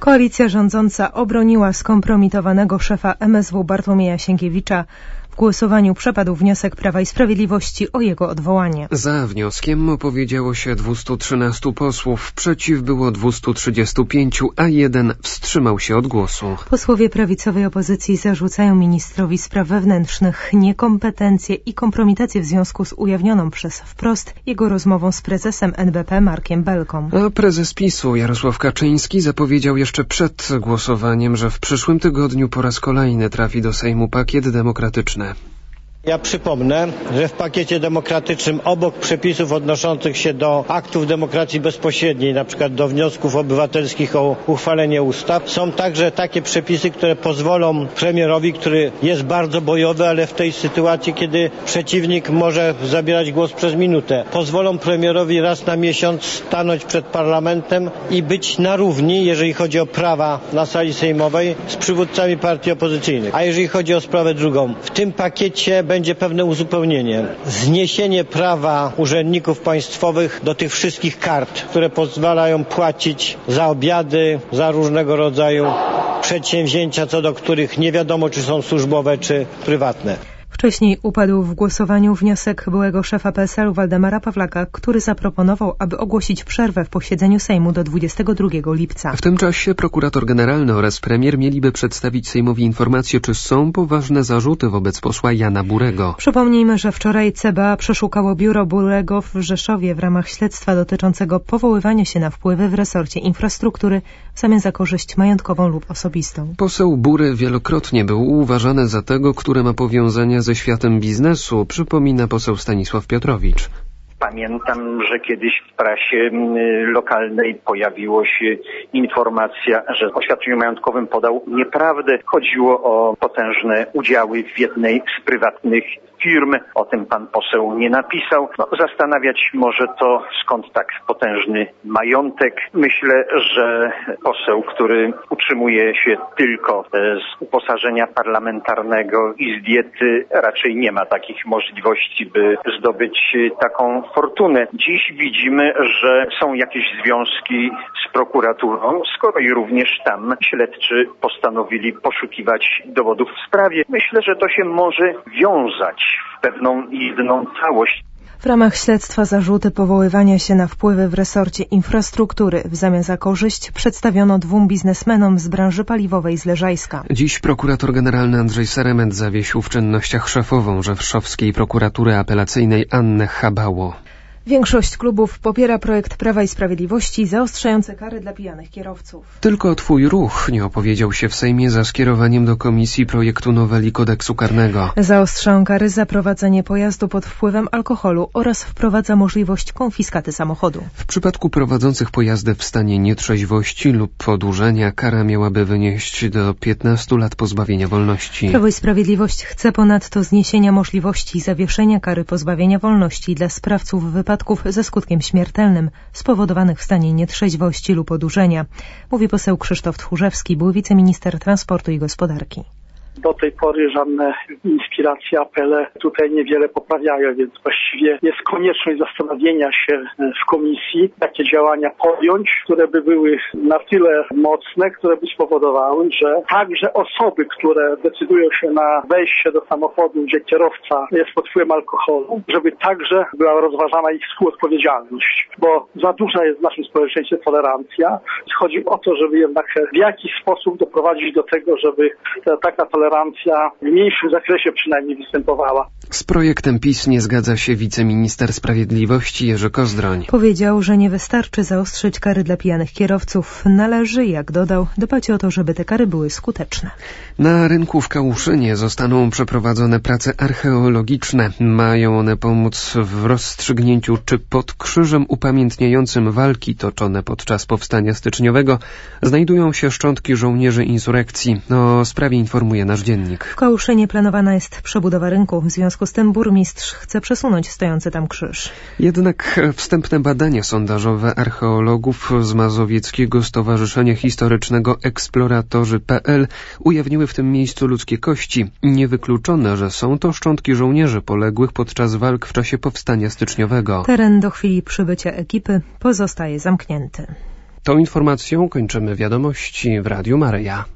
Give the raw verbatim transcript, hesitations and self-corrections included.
Koalicja rządząca obroniła skompromitowanego szefa M S W Bartłomieja Sienkiewicza. W głosowaniu przepadł wniosek Prawa i Sprawiedliwości o jego odwołanie. Za wnioskiem opowiedziało się dwustu trzynastu posłów, przeciw było dwustu trzydziestu pięciu, a jeden wstrzymał się od głosu. Posłowie prawicowej opozycji zarzucają ministrowi spraw wewnętrznych niekompetencje i kompromitację w związku z ujawnioną przez Wprost jego rozmową z prezesem N B P Markiem Belką. A prezes PiSu Jarosław Kaczyński zapowiedział jeszcze przed głosowaniem, że w przyszłym tygodniu po raz kolejny trafi do Sejmu pakiet demokratyczny. Ja przypomnę, że w pakiecie demokratycznym obok przepisów odnoszących się do aktów demokracji bezpośredniej, na przykład do wniosków obywatelskich o uchwalenie ustaw, są także takie przepisy, które pozwolą premierowi, który jest bardzo bojowy, ale w tej sytuacji, kiedy przeciwnik może zabierać głos przez minutę, pozwolą premierowi raz na miesiąc stanąć przed parlamentem i być na równi, jeżeli chodzi o prawa na sali sejmowej, z przywódcami partii opozycyjnych. A jeżeli chodzi o sprawę drugą, w tym pakiecie będzie pewne uzupełnienie. Zniesienie prawa urzędników państwowych do tych wszystkich kart, które pozwalają płacić za obiady, za różnego rodzaju przedsięwzięcia, co do których nie wiadomo, czy są służbowe, czy prywatne. Wcześniej upadł w głosowaniu wniosek byłego szefa P S L u Waldemara Pawlaka, który zaproponował, aby ogłosić przerwę w posiedzeniu Sejmu do dwudziestego drugiego lipca. W tym czasie prokurator generalny oraz premier mieliby przedstawić Sejmowi informację, czy są poważne zarzuty wobec posła Jana Burego. Przypomnijmy, że wczoraj C B A przeszukało biuro Burego w Rzeszowie w ramach śledztwa dotyczącego powoływania się na wpływy w resorcie infrastruktury w zamian za korzyść majątkową lub osobistą. Poseł Bury wielokrotnie był uważany za tego, który ma powiązania ze światem biznesu, przypomina poseł Stanisław Piotrowicz. Pamiętam, że kiedyś w prasie lokalnej pojawiła się informacja, że w oświadczeniu majątkowym podał nieprawdę. Chodziło o potężne udziały w jednej z prywatnych firm. O tym pan poseł nie napisał. No, zastanawiać może to, skąd tak potężny majątek. Myślę, że poseł, który utrzymuje się tylko z uposażenia parlamentarnego i z diety, raczej nie ma takich możliwości, by zdobyć taką fortunę. Dziś widzimy, że są jakieś związki z prokuraturą, skoro i również tam śledczy postanowili poszukiwać dowodów w sprawie. Myślę, że to się może wiązać w pewną jedną całość. W ramach śledztwa zarzuty powoływania się na wpływy w resorcie infrastruktury w zamian za korzyść przedstawiono dwóm biznesmenom z branży paliwowej z Leżajska. Dziś prokurator generalny Andrzej Seremet zawiesił w czynnościach szefową rzeszowskiej prokuratury apelacyjnej Annę Chabało. Większość klubów popiera projekt Prawa i Sprawiedliwości zaostrzający kary dla pijanych kierowców. Tylko Twój Ruch nie opowiedział się w Sejmie za skierowaniem do komisji projektu noweli kodeksu karnego. Zaostrza on kary za prowadzenie pojazdu pod wpływem alkoholu oraz wprowadza możliwość konfiskaty samochodu. W przypadku prowadzących pojazdy w stanie nietrzeźwości lub odurzenia kara miałaby wynieść do piętnastu lat pozbawienia wolności. Prawo i Sprawiedliwość chce ponadto zniesienia możliwości zawieszenia kary pozbawienia wolności dla sprawców wypadków ze skutkiem śmiertelnym spowodowanych w stanie nietrzeźwości lub odurzenia, mówi poseł Krzysztof Tchórzewski, był wiceminister transportu i gospodarki. Do tej pory żadne inspiracje, apele tutaj niewiele poprawiają, więc właściwie jest konieczność zastanowienia się w komisji, jakie działania podjąć, które by były na tyle mocne, które by spowodowały, że także osoby, które decydują się na wejście do samochodu, gdzie kierowca jest pod wpływem alkoholu, żeby także była rozważana ich współodpowiedzialność, bo za duża jest w naszym społeczeństwie tolerancja. Chodzi o to, żeby jednak w jakiś sposób doprowadzić do tego, żeby ta, taka tolerancja w mniejszym zakresie przynajmniej występowała. Z projektem PiS nie zgadza się wiceminister sprawiedliwości Jerzy Kozdroń. Powiedział, że nie wystarczy zaostrzyć kary dla pijanych kierowców. Należy, jak dodał, dbać o to, żeby te kary były skuteczne. Na rynku w Kałuszynie zostaną przeprowadzone prace archeologiczne. Mają one pomóc w rozstrzygnięciu, czy pod krzyżem upamiętniającym walki toczone podczas powstania styczniowego znajdują się szczątki żołnierzy insurekcji. O sprawie informuje nasz dziennik. W Kałuszynie planowana jest przebudowa rynku. W związku z tym burmistrz chce przesunąć stojący tam krzyż. Jednak wstępne badania sondażowe archeologów z Mazowieckiego Stowarzyszenia Historycznego Eksploratorzy kropka pe el ujawniły w tym miejscu ludzkie kości. Niewykluczone, że są to szczątki żołnierzy poległych podczas walk w czasie powstania styczniowego. Teren do chwili przybycia ekipy pozostaje zamknięty. Tą informacją kończymy wiadomości w Radiu Maryja.